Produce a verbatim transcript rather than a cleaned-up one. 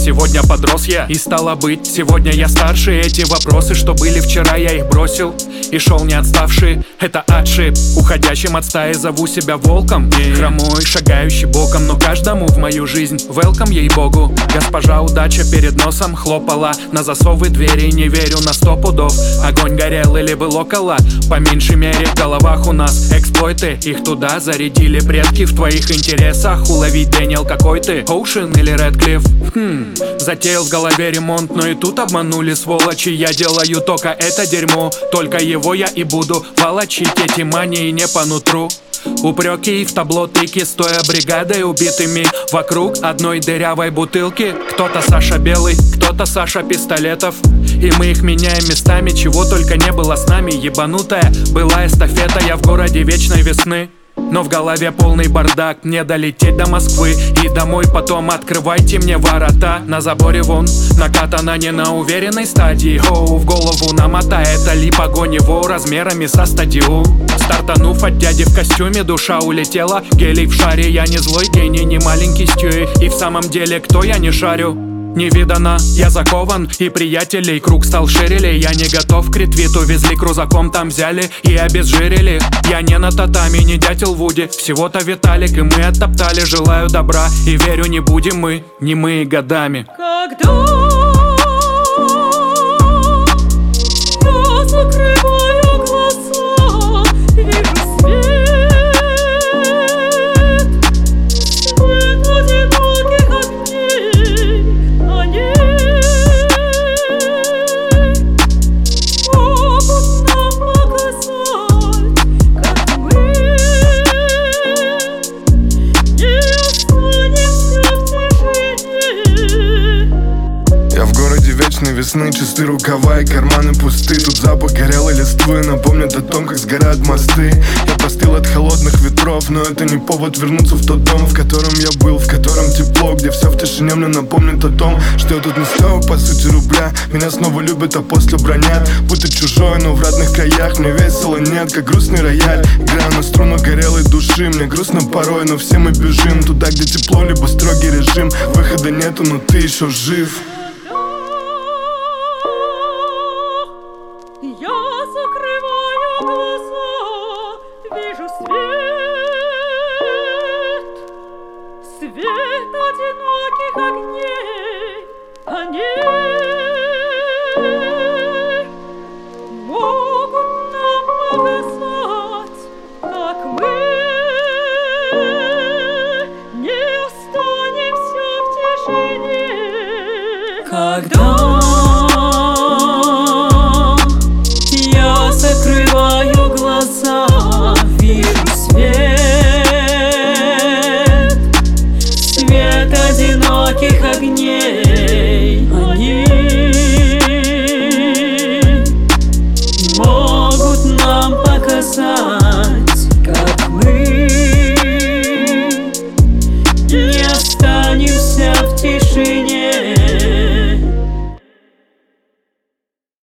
Сегодня подрос я, и стало быть, сегодня я старше. Эти вопросы, что были вчера, я их бросил и шел не отставший. Это отшиб, уходящим от стаи зову себя волком. Хромой, шагающий боком, но каждому в мою жизнь welcome, ей-богу. Госпожа удача перед носом хлопала на засовы двери, не верю на сто пудов. Огонь горел или был около, по меньшей мере в головах у нас эксплойты. Их туда зарядили предки, в твоих интересах уловить Дэниел какой ты, Оушен или Рэдклифф. Хм, затеял в голове ремонт, но и тут обманули сволочи. Я делаю только это дерьмо, только его я и буду волочить. Эти мании не по нутру. Упреки в табло тыки, стоя бригадой убитыми вокруг одной дырявой бутылки. Кто-то Саша Белый, кто-то Саша Пистолетов, и мы их меняем местами, чего только не было с нами. Ебанутая была эстафета, я в городе вечной весны, но в голове полный бардак. Мне долететь до Москвы и домой потом. Открывайте мне ворота. На заборе вон накатана не на уверенной стадии. Хоу, в голову намота, это лип огонь его размерами со стадиум. Стартанув от дяди в костюме, душа улетела. Гелий в шаре, я не злой гений, не маленький Стюи. И в самом деле, кто я, не шарю. Не видано, я закован, и приятелей круг стал ширили. Я не готов к ретвиту, везли крузаком, там взяли и обезжирили. Я не на татами, не дятел Вуди, всего-то Виталик, и мы оттоптали. Желаю добра и верю, не будем мы немые годами. Когда я закрываю глаза, вижу свет, свет одиноких огней. Они могут нам показать, как мы не останемся в тишине. Я в городе вечной весны, чисты рукава и карманы пусты. Тут запах горелой листвы напомнит о том, как сгорают мосты. Я простыл от холодных ветров, но это не повод вернуться в тот дом, в котором я был, в котором тепло, где все в тишине мне напомнит о том, что я тут не стою по сути рубля. Меня снова любят, а после бронят, будто чужой, но в родных краях. Мне весело, нет, как грустный рояль. Играю на струнах горелой души. Мне грустно порой, но все мы бежим туда, где тепло, либо строгий режим. Выхода нету, но ты еще жив. Я закрываю глаза, вижу свет, свет одиноких огней. Они